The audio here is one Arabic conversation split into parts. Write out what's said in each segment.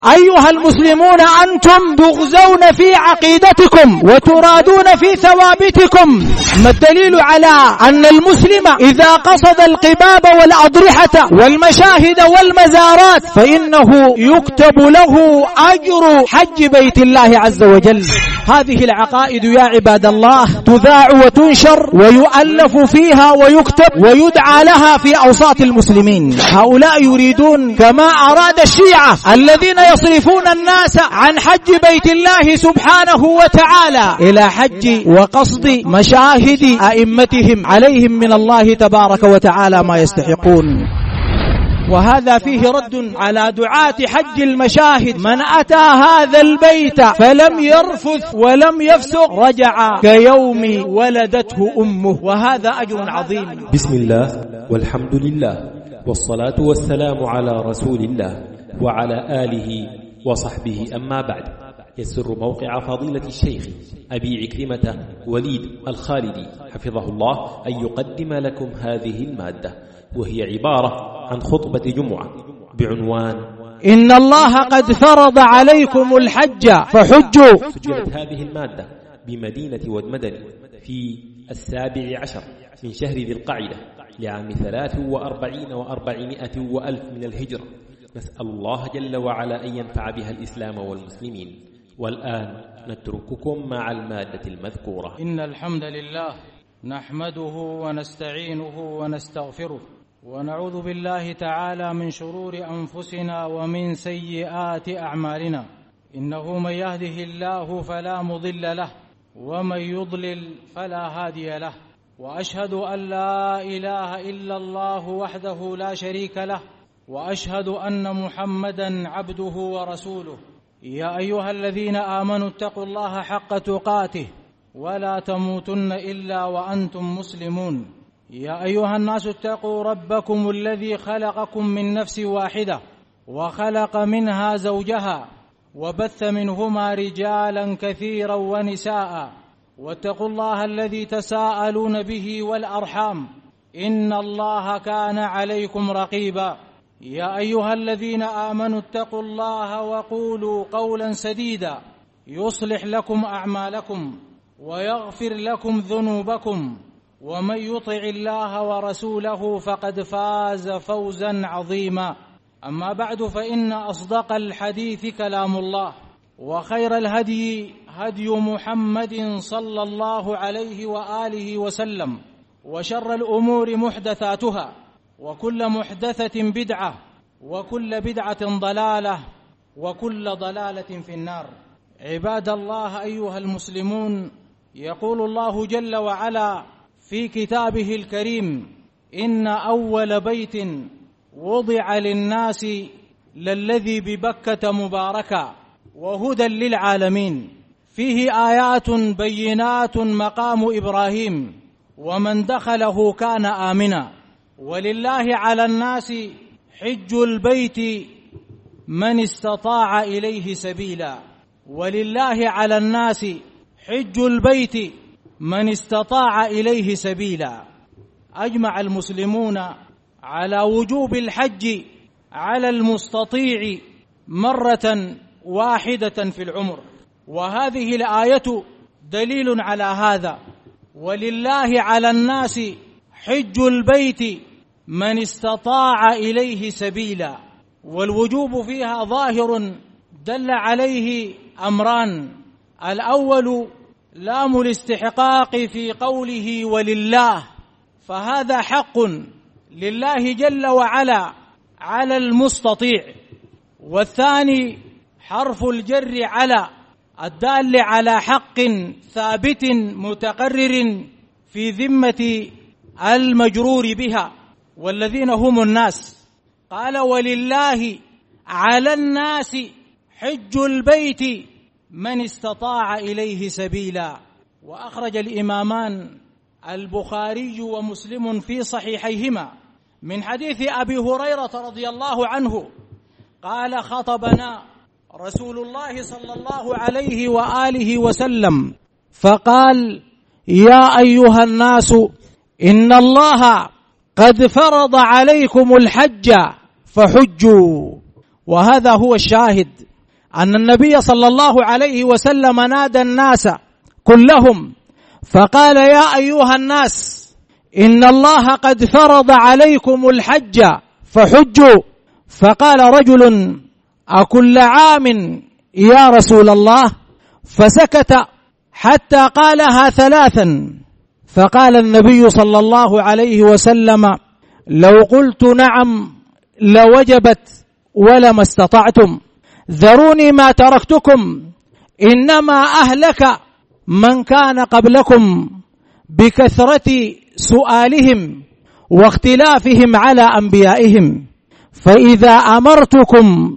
أيها المسلمون أنتم تغزون في عقيدتكم وترادون في ثوابتكم. ما الدليل على أن المسلم إذا قصد القباب والأضرحة والمشاهد والمزارات فإنه يكتب له أجر حج بيت الله عز وجل؟ هذه العقائد يا عباد الله تذاع وتنشر ويؤلف فيها ويكتب ويدعى لها في أوساط المسلمين. هؤلاء يريدون كما أراد الشيعة الذين يصرفون الناس عن حج بيت الله سبحانه وتعالى إلى حج وقصد مشاهد أئمتهم عليهم من الله تبارك وتعالى ما يستحقون. وهذا فيه رد على دعاة حج المشاهد: من أتى هذا البيت فلم يرفث ولم يفسق رجع كيوم ولدته أمه، وهذا أجر عظيم. بسم الله والحمد لله والصلاة والسلام على رسول الله وعلى آله وصحبه، أما بعد. يسر موقع فضيلة الشيخ أبي عكرمة وليد الخالدي حفظه الله أن يقدم لكم هذه المادة، وهي عبارة عن خطبة جمعة بعنوان إن الله قد فرض عليكم الحج فحجوا. سجلت هذه المادة بمدينة ودمدن في 17 من شهر ذي القعدة لعام 43 و400 وألف من الهجرة. نسأل الله جل وعلا أن ينفع بها الإسلام والمسلمين. والآن نترككم مع المادة المذكورة. إن الحمد لله نحمده ونستعينه ونستغفره ونعوذ بالله تعالى من شرور أنفسنا ومن سيئات أعمالنا. إنه من يهده الله فلا مضل له ومن يضلل فلا هادي له، وأشهد أن لا إله إلا الله وحده لا شريك له، وأشهد أن محمدا عبده ورسوله. يا أيها الذين آمنوا اتقوا الله حق تقاته ولا تموتن إلا وأنتم مسلمون. يا أيها الناس اتقوا ربكم الذي خلقكم من نفس واحدة وخلق منها زوجها وبث منهما رجالا كثيرا ونساء، واتقوا الله الذي تساءلون به والأرحام إن الله كان عليكم رقيبا. يا أيها الذين آمنوا اتقوا الله وقولوا قولا سديدا يصلح لكم أعمالكم ويغفر لكم ذنوبكم، ومن يطع الله ورسوله فقد فاز فوزا عظيما. أما بعد، فإن أصدق الحديث كلام الله، وخير الهدي هدي محمد صلى الله عليه وآله وسلم، وشر الأمور محدثاتها، وكل محدثة بدعة، وكل بدعة ضلالة، وكل ضلالة في النار. عباد الله أيها المسلمون، يقول الله جل وعلا في كتابه الكريم: إن أول بيت وضع للناس للذي ببكة مباركا وهدى للعالمين، فيه آيات بينات مقام إبراهيم، ومن دخله كان آمنا، ولله على الناس حج البيت من استطاع إليه سبيلا. ولله على الناس حج البيت من استطاع إليه سبيلا. أجمع المسلمون على وجوب الحج على المستطيع مرة واحدة في العمر، وهذه الآية دليل على هذا. ولله على الناس حج البيت من استطاع إليه سبيلا، والوجوب فيها ظاهر دل عليه أمران: الأول لام الاستحقاق في قوله ولله، فهذا حق لله جل وعلا على المستطيع. والثاني حرف الجر على الدال على حق ثابت متقرر في ذمة المجرور بها، والذين هم الناس. قال: ولله على الناس حج البيت من استطاع إليه سبيلا. وأخرج الإمامان البخاري ومسلم في صحيحيهما من حديث أبي هريرة رضي الله عنه قال: خطبنا رسول الله صلى الله عليه وآله وسلم فقال: يا أيها الناس إن الله قد فرض عليكم الحج فحجوا. وهذا هو الشاهد أن النبي صلى الله عليه وسلم نادى الناس كلهم فقال: يا أيها الناس، إن الله قد فرض عليكم الحج فحجوا. فقال رجل: أكل عام يا رسول الله؟ فسكت حتى قالها 3. فقال النبي صلى الله عليه وسلم: لو قلت نعم لوجبت ولما استطعتم، ذروني ما تركتكم، إنما أهلك من كان قبلكم بكثرة سؤالهم واختلافهم على أنبيائهم، فإذا أمرتكم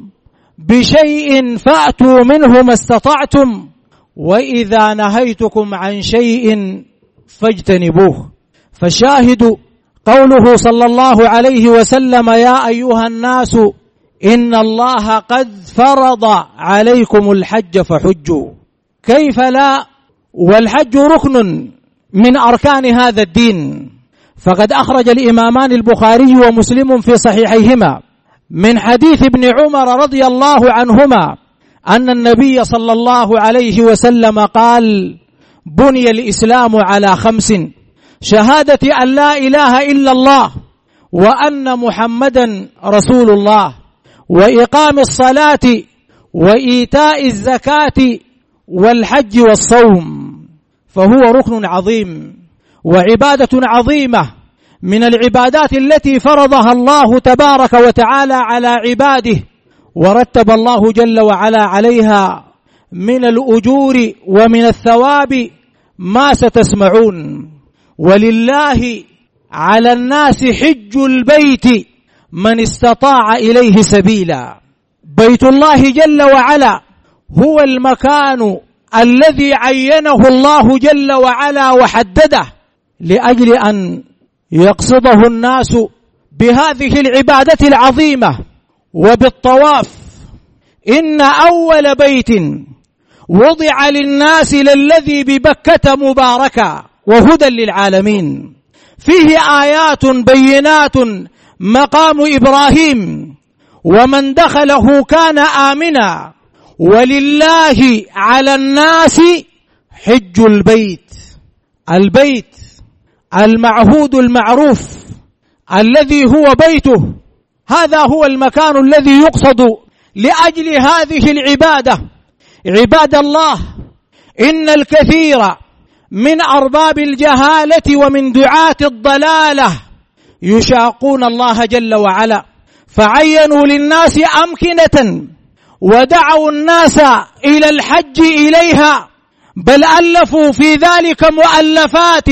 بشيء فأتوا منه ما استطعتم، وإذا نهيتكم عن شيء فاجتنبوه. فالشاهد قوله صلى الله عليه وسلم: يا أيها الناس إن الله قد فرض عليكم الحج فحجوا. كيف لا، والحج ركن من أركان هذا الدين. فقد أخرج الإمامان البخاري ومسلم في صحيحيهما من حديث ابن عمر رضي الله عنهما أن النبي صلى الله عليه وسلم قال: بني الإسلام على 5: شهادة أن لا إله إلا الله وأن محمدا رسول الله، وإقام الصلاة، وإيتاء الزكاة، والحج والصوم. فهو ركن عظيم وعبادة عظيمة من العبادات التي فرضها الله تبارك وتعالى على عباده، ورتب الله جل وعلا عليها من الأجور ومن الثواب ما ستسمعون. ولله على الناس حج البيت من استطاع إليه سبيلا. بيت الله جل وعلا هو المكان الذي عينه الله جل وعلا وحدده لأجل أن يقصده الناس بهذه العبادة العظيمة وبالطواف. إن أول بيت وضع للناس للذي ببكة مباركا وهدى للعالمين، فيه آيات بينات مقام إبراهيم، ومن دخله كان آمنا، ولله على الناس حج البيت. البيت المعهود المعروف الذي هو بيته، هذا هو المكان الذي يقصد لأجل هذه العبادة. عباد الله، إن الكثير من أرباب الجهالة ومن دعاة الضلالة يشاقون الله جل وعلا، فعينوا للناس أمكنة ودعوا الناس إلى الحج إليها، بل ألفوا في ذلك مؤلفات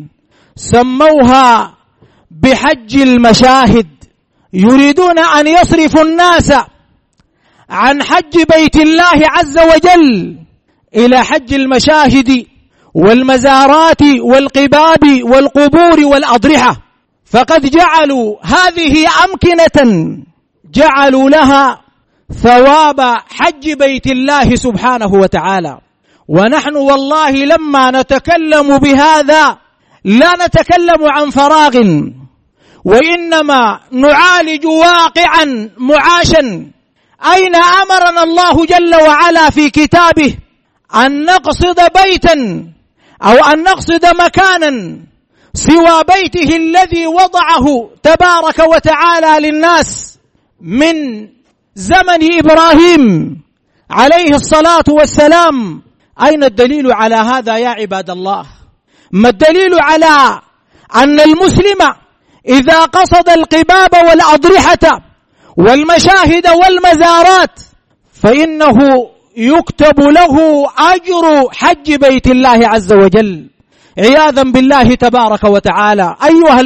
سموها بحج المشاهد، يريدون أن يصرفوا الناس عن حج بيت الله عز وجل إلى حج المشاهد والمزارات والقباب والقبور والأضرحة. فقد جعلوا هذه أمكنة جعلوا لها ثواب حج بيت الله سبحانه وتعالى. ونحن والله لما نتكلم بهذا لا نتكلم عن فراغ، وإنما نعالج واقعا معاشا. أين أمرنا الله جل وعلا في كتابه أن نقصد بيتا أو أن نقصد مكانا سوى بيته الذي وضعه تبارك وتعالى للناس من زمن إبراهيم عليه الصلاة والسلام؟ أين الدليل على هذا يا عباد الله؟ ما الدليل على أن المسلم إذا قصد القباب والأضرحة والمشاهد والمزارات فإنه يكتب له أجر حج بيت الله عز وجل عياذا بالله تبارك وتعالى؟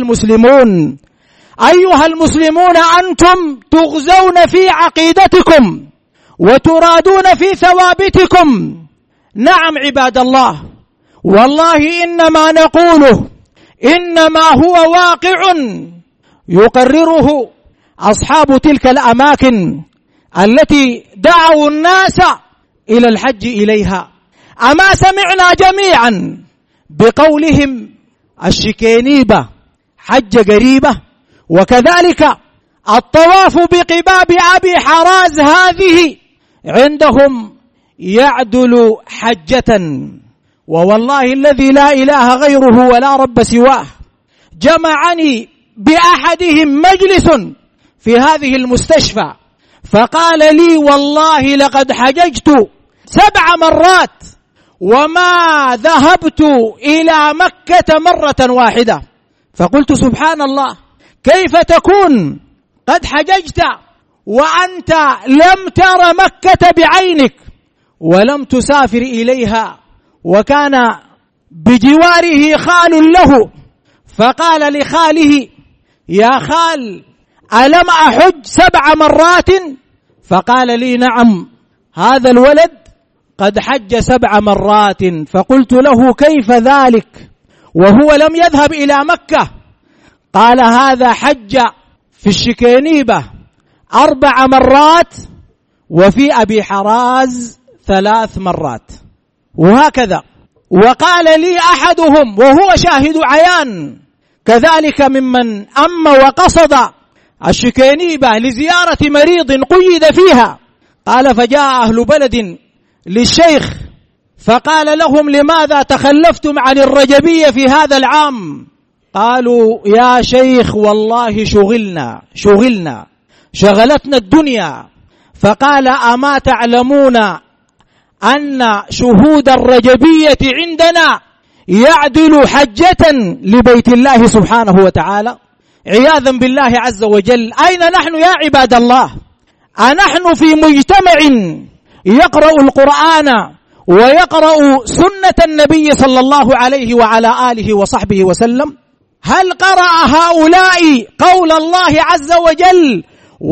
أيها المسلمون أنتم تغزون في عقيدتكم وترادون في ثوابتكم. نعم عباد الله، والله إنما نقوله إنما هو واقع يقرره أصحاب تلك الأماكن التي دعوا الناس إلى الحج إليها. أما سمعنا جميعا بقولهم الشكينيبة حج قريبة، وكذلك الطواف بقباب أبي حراز هذه عندهم يعدل حجة. ووالله الذي لا إله غيره ولا رب سواه، جمعني بأحدهم مجلس في هذه المستشفى فقال لي والله لقد حججت 7 مرات وما ذهبت إلى مكة مرة واحدة. فقلت سبحان الله، كيف تكون قد حججت وأنت لم تر مكة بعينك ولم تسافر إليها؟ وكان بجواره خال له، فقال لخاله يا خال ألم أحج 7 مرات؟ فقال لي نعم، هذا الولد قد حج 7 مرات. فقلت له كيف ذلك وهو لم يذهب إلى مكة؟ قال هذا حج في الشكينيبة 4 مرات وفي أبي حراز 3 مرات، وهكذا. وقال لي أحدهم وهو شاهد عيان كذلك ممن وقصد الشكينيبة لزيارة مريض قيد فيها، قال فجاء أهل بلد للشيخ فقال لهم لماذا تخلفتم عن الرجبية في هذا العام؟ قالوا يا شيخ والله شغلتنا الدنيا. فقال أما تعلمون أن شهود الرجبية عندنا يعدل حجة لبيت الله سبحانه وتعالى؟ عياذا بالله عز وجل. أين نحن يا عباد الله؟ أنحن في مجتمع يقرأ القرآن ويقرأ سنة النبي صلى الله عليه وعلى آله وصحبه وسلم؟ هل قرأ هؤلاء قول الله عز وجل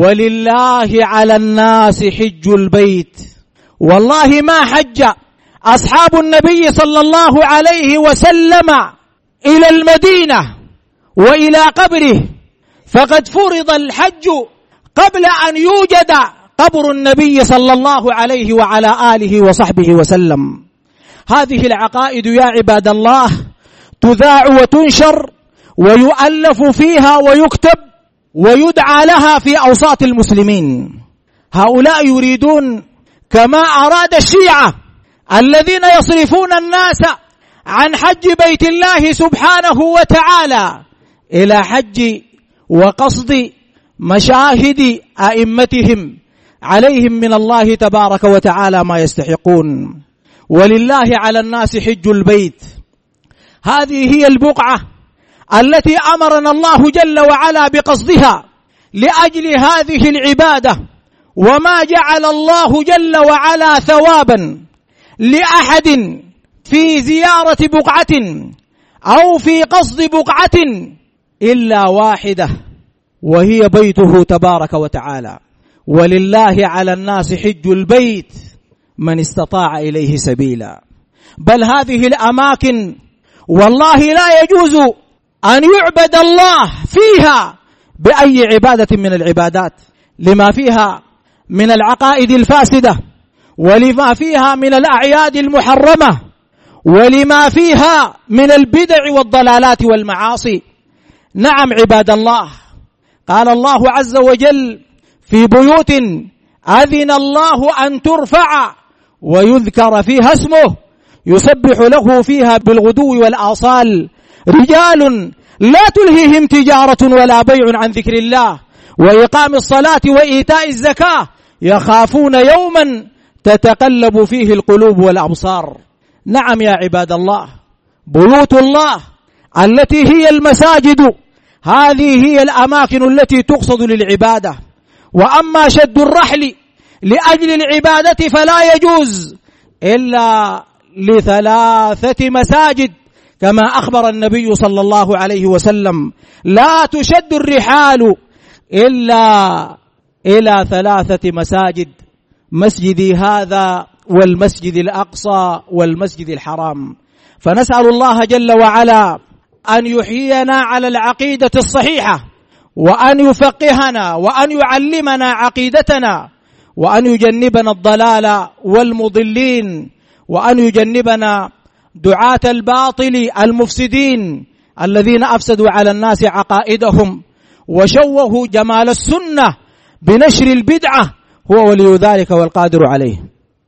ولله على الناس حج البيت؟ والله ما حج أصحاب النبي صلى الله عليه وسلم إلى المدينة وإلى قبره، فقد فرض الحج قبل أن يوجد قبر النبي صلى الله عليه وعلى آله وصحبه وسلم. هذه العقائد يا عباد الله تذاع وتنشر ويؤلف فيها ويكتب ويدعى لها في أوساط المسلمين. هؤلاء يريدون كما أراد الشيعة الذين يصرفون الناس عن حج بيت الله سبحانه وتعالى إلى حج وقصد مشاهد أئمتهم عليهم من الله تبارك وتعالى ما يستحقون. ولله على الناس حج البيت، هذه هي البقعة التي أمرنا الله جل وعلا بقصدها لأجل هذه العبادة. وما جعل الله جل وعلا ثوابا لأحد في زيارة بقعة أو في قصد بقعة إلا واحدة، وهي بيته تبارك وتعالى. ولله على الناس حج البيت من استطاع إليه سبيلا. بل هذه الأماكن والله لا يجوز أن يعبد الله فيها بأي عبادة من العبادات، لما فيها من العقائد الفاسدة، ولما فيها من الأعياد المحرمة، ولما فيها من البدع والضلالات والمعاصي. نعم عباد الله، قال الله عز وجل في بيوت أذن الله أن ترفع ويذكر فيها اسمه يسبح له فيها بالغدو والآصال رجال لا تلهيهم تجارة ولا بيع عن ذكر الله وإقام الصلاة وإيتاء الزكاة يخافون يوما تتقلب فيه القلوب والأبصار. نعم يا عباد الله، بيوت الله التي هي المساجد هذه هي الأماكن التي تقصد للعبادة. وأما شد الرحل لأجل العبادة فلا يجوز إلا ل3 مساجد كما أخبر النبي صلى الله عليه وسلم: لا تشد الرحال إلا إلى 3 مساجد، مسجدي هذا والمسجد الأقصى والمسجد الحرام. فنسأل الله جل وعلا أن يحيينا على العقيدة الصحيحة، وأن يفقهنا، وأن يعلمنا عقيدتنا، وأن يجنبنا الضلال والمضلين، وأن يجنبنا دعاة الباطل المفسدين الذين أفسدوا على الناس عقائدهم وشوهوا جمال السنة بنشر البدعة هو ولي ذلك والقادر عليه.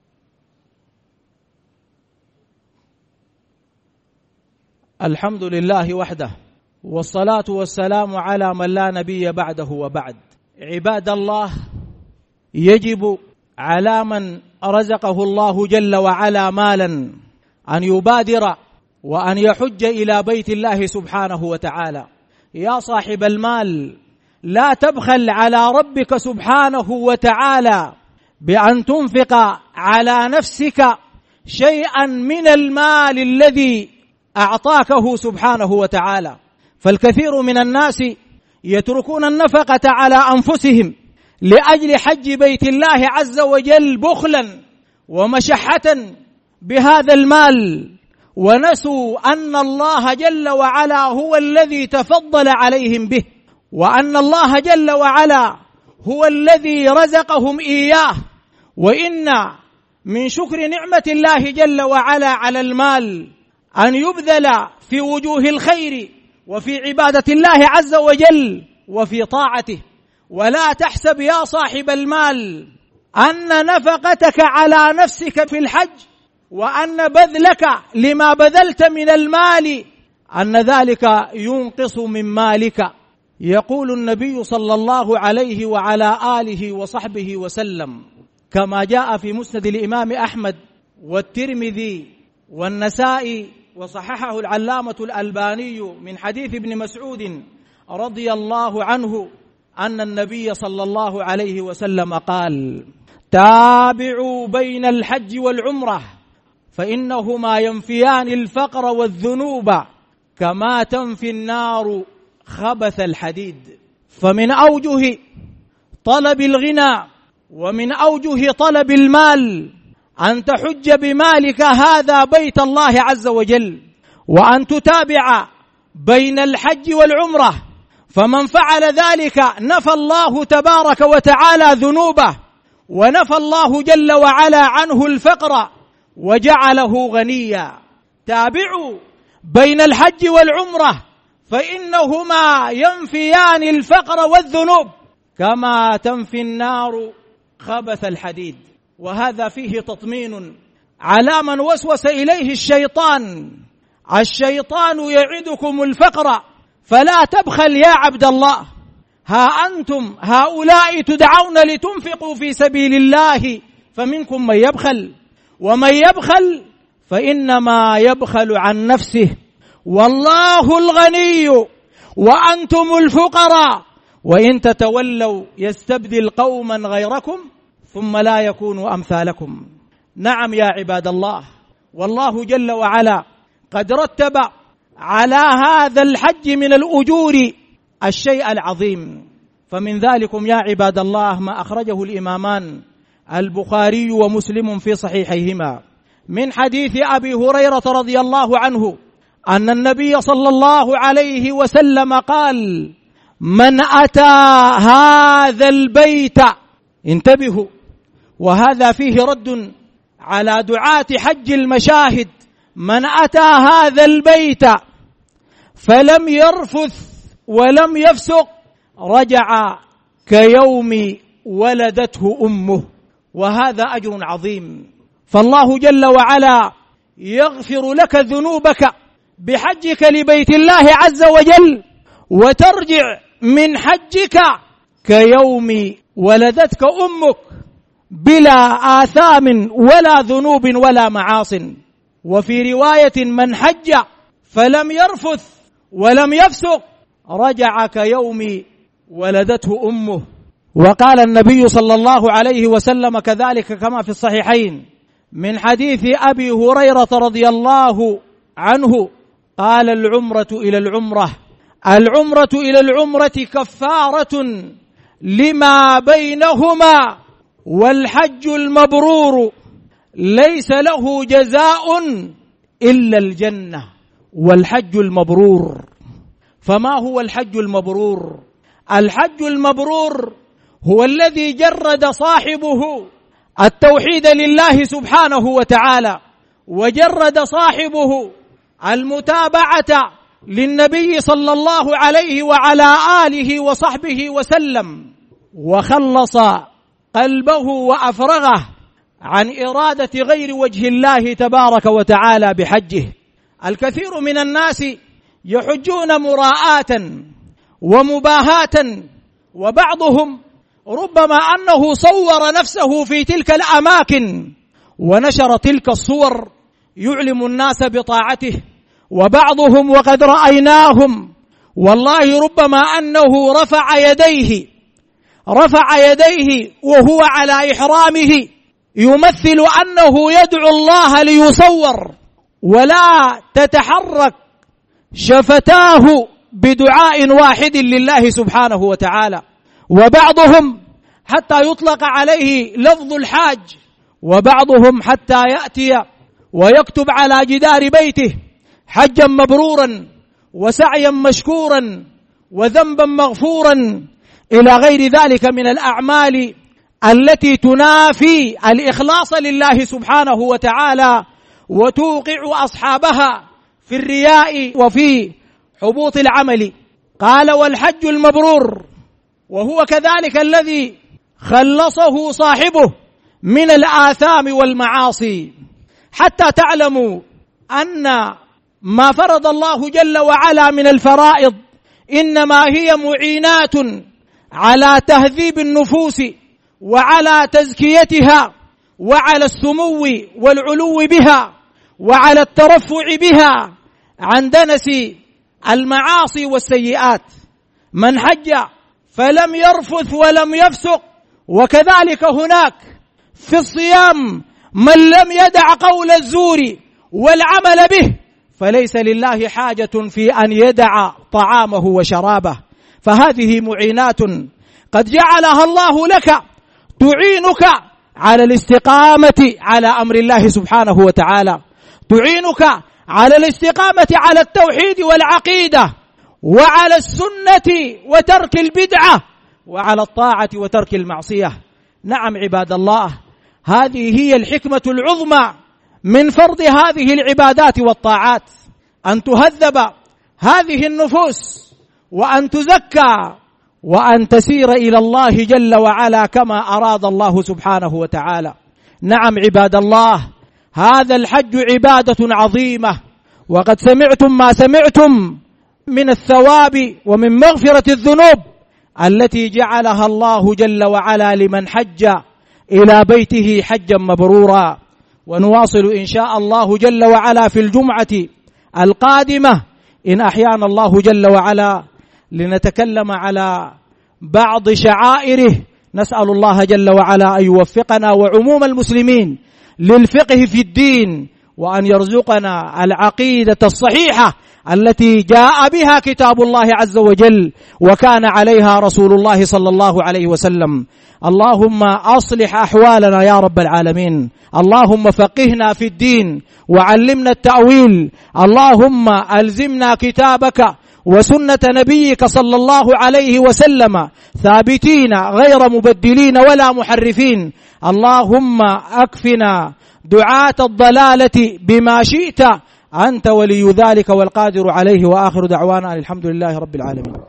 الحمد لله وحده، والصلاة والسلام على من لا نبي بعده وبعد. عباد الله، يجب على من رزقه الله جل وعلا مالا أن يبادر وأن يحج إلى بيت الله سبحانه وتعالى. يا صاحب المال، لا تبخل على ربك سبحانه وتعالى بأن تنفق على نفسك شيئا من المال الذي أعطاكه سبحانه وتعالى. فالكثير من الناس يتركون النفقة على أنفسهم لأجل حج بيت الله عز وجل بخلا ومشحة بهذا المال، ونسوا أن الله جل وعلا هو الذي تفضل عليهم به، وأن الله جل وعلا هو الذي رزقهم إياه. وإن من شكر نعمة الله جل وعلا على المال أن يبذل في وجوه الخير وفي عبادة الله عز وجل وفي طاعته. ولا تحسب يا صاحب المال أن نفقتك على نفسك في الحج وأن بذلك لما بذلت من المال أن ذلك ينقص من مالك. يقول النبي صلى الله عليه وعلى آله وصحبه وسلم كما جاء في مسند الإمام أحمد والترمذي والنسائي وصححه العلامة الألباني من حديث ابن مسعود رضي الله عنه أن النبي صلى الله عليه وسلم قال: تابعوا بين الحج والعمرة فإنهما ينفيان الفقر والذنوب كما تنفي النار خبث الحديد. فمن أوجه طلب الغنى ومن أوجه طلب المال أن تحج بمالك هذا بيت الله عز وجل، وأن تتابع بين الحج والعمرة. فمن فعل ذلك نفى الله تبارك وتعالى ذنوبه، ونفى الله جل وعلا عنه الفقر وجعله غنيا. تابعوا بين الحج والعمرة فإنهما ينفيان الفقر والذنوب كما تنفي النار خبث الحديد. وهذا فيه تطمين على من وسوس إليه الشيطان. الشيطان يعدكم الفقر فلا تبخل يا عبد الله. ها أنتم هؤلاء تدعون لتنفقوا في سبيل الله فمنكم من يبخل، ومن يبخل فإنما يبخل عن نفسه، والله الغني وأنتم الفقراء وإن تتولوا يستبدل قوما غيركم ثم لا يكونوا أمثالكم. نعم يا عباد الله، والله جل وعلا قد رتب على هذا الحج من الأجور الشيء العظيم. فمن ذلكم يا عباد الله ما أخرجه الإمامان البخاري ومسلم في صحيحيهما من حديث أبي هريرة رضي الله عنه أن النبي صلى الله عليه وسلم قال: من أتى هذا البيت، انتبهوا، وهذا فيه رد على دعاة حج المشاهد، من أتى هذا البيت فلم يرفث ولم يفسق رجع كيوم ولدته أمه. وهذا أجر عظيم. فالله جل وعلا يغفر لك ذنوبك بحجك لبيت الله عز وجل، وترجع من حجك كيوم ولدتك أمك بلا آثام ولا ذنوب ولا معاصٍ. وفي رواية: من حج فلم يرفث ولم يفسق رجع كيوم ولدته أمه. وقال النبي صلى الله عليه وسلم كذلك كما في الصحيحين من حديث أبي هريرة رضي الله عنه قال: العمرة إلى العمرة، العمرة إلى العمرة كفارة لما بينهما، والحج المبرور ليس له جزاء إلا الجنة. والحج المبرور، فما هو الحج المبرور؟ الحج المبرور هو الذي جرد صاحبه التوحيد لله سبحانه وتعالى، وجرد صاحبه المتابعة للنبي صلى الله عليه وعلى آله وصحبه وسلم، وخلص قلبه وأفرغه عن إرادة غير وجه الله تبارك وتعالى بحجه. الكثير من الناس يحجون مراءة ومباهاة، وبعضهم ربما أنه صور نفسه في تلك الأماكن ونشر تلك الصور يعلم الناس بطاعته، وبعضهم وقد رأيناهم والله ربما أنه رفع يديه وهو على إحرامه يمثل أنه يدعو الله ليصور، ولا تتحرك شفتاه بدعاء واحد لله سبحانه وتعالى. وبعضهم حتى يطلق عليه لفظ الحاج، وبعضهم حتى يأتي ويكتب على جدار بيته حجا مبرورا وسعيا مشكورا وذنبا مغفورا إلى غير ذلك من الأعمال التي تنافي الإخلاص لله سبحانه وتعالى وتوقع أصحابها في الرياء وفي حبوط العمل. قال: والحج المبرور، وهو كذلك الذي خلصه صاحبه من الآثام والمعاصي، حتى تعلموا أن ما فرض الله جل وعلا من الفرائض إنما هي معينات على تهذيب النفوس وعلى تزكيتها وعلى السمو والعلو بها وعلى الترفع بها عن دنس المعاصي والسيئات. من حج فلم يرفث ولم يفسق. وكذلك هناك في الصيام من لم يدع قول الزور والعمل به فليس لله حاجة في أن يدع طعامه وشرابه. فهذه معينات قد جعلها الله لك تعينك على الاستقامة على أمر الله سبحانه وتعالى، تعينك على الاستقامة على التوحيد والعقيدة وعلى السنة وترك البدعة وعلى الطاعة وترك المعصية. نعم عباد الله، هذه هي الحكمة العظمى من فرض هذه العبادات والطاعات، أن تهذب هذه النفوس وأن تزكى وأن تسير إلى الله جل وعلا كما أراد الله سبحانه وتعالى. نعم عباد الله، هذا الحج عبادة عظيمة، وقد سمعتم ما سمعتم من الثواب ومن مغفرة الذنوب التي جعلها الله جل وعلا لمن حج إلى بيته حجا مبرورا. ونواصل إن شاء الله جل وعلا في الجمعة القادمة إن أحيانا الله جل وعلا لنتكلم على بعض شعائره. نسأل الله جل وعلا أن يوفقنا وعموم المسلمين للفقه في الدين، وأن يرزقنا العقيدة الصحيحة التي جاء بها كتاب الله عز وجل وكان عليها رسول الله صلى الله عليه وسلم. اللهم أصلح أحوالنا يا رب العالمين، اللهم فقهنا في الدين وعلمنا التأويل، اللهم ألزمنا كتابك وسنة نبيك صلى الله عليه وسلم ثابتين غير مبدلين ولا محرفين. اللهم أكفنا دعاة الضلالة بما شئت، أنت ولي ذلك والقادر عليه. وآخر دعوانا الحمد لله رب العالمين.